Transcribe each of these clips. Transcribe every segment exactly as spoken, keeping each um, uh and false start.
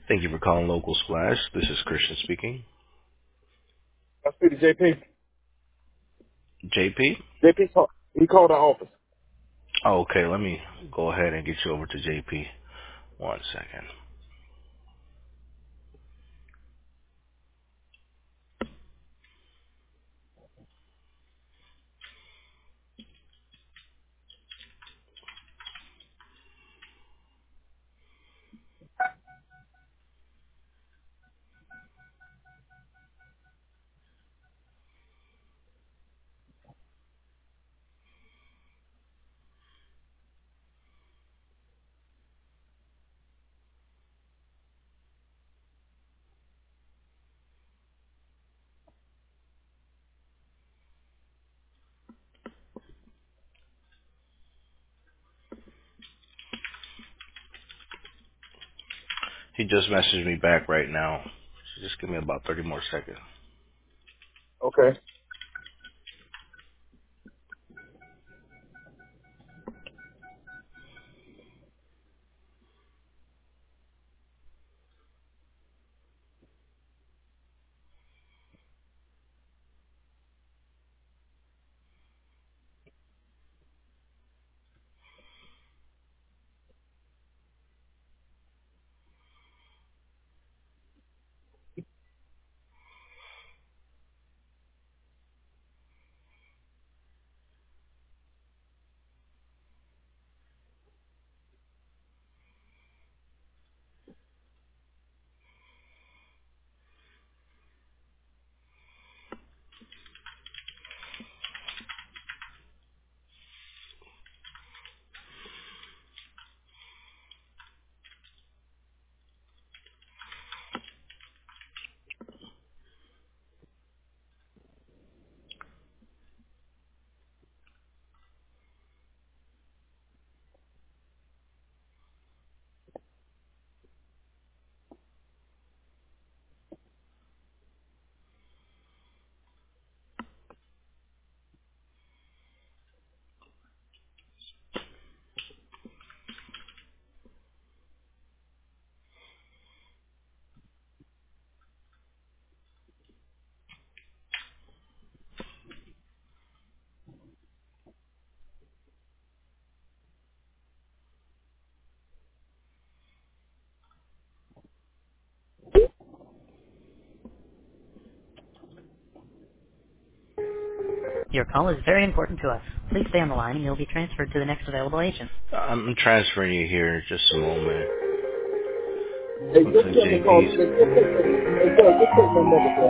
Thank you for calling Local Splash. This is Christian speaking. I speak to J P. J P? J P, call- he called our office. Oh, okay, let me go ahead and get you over to J P. One second. He just messaged me back right now. So just give me about thirty more seconds. Okay. Your call is very important to us. Please stay on the line and you'll be transferred to the next available agent. I'm transferring you here in just a moment. Hey, Looks just like tell me call. J P's. Hey, just take my, hey, sir, just take my number, sir.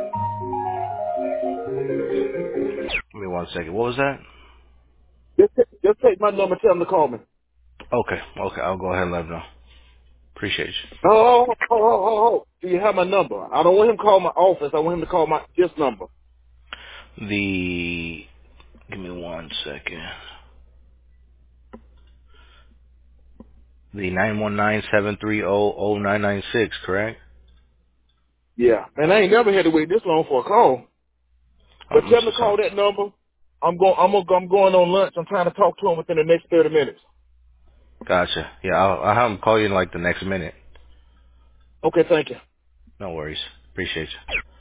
Give me one second. What was that? Just, ta- just take my number. Tell him to call me. Okay, okay, I'll go ahead and let him know. Appreciate you. Oh, oh, oh, oh, oh, oh. Do you have my number? I don't want him to call my office. I want him to call my this number. The, give me one second. The nine one nine seven three zero zero nine nine six, correct? Yeah, man, I ain't never had to wait this long for a call. Oh, But I'm tell him so to sorry. call that number. I'm going. I'm gonna, I'm going on lunch. I'm trying to talk to him within the next thirty minutes. Gotcha. Yeah, I'll, I'll have him call you in like the next minute. Okay, thank you. No worries. Appreciate you.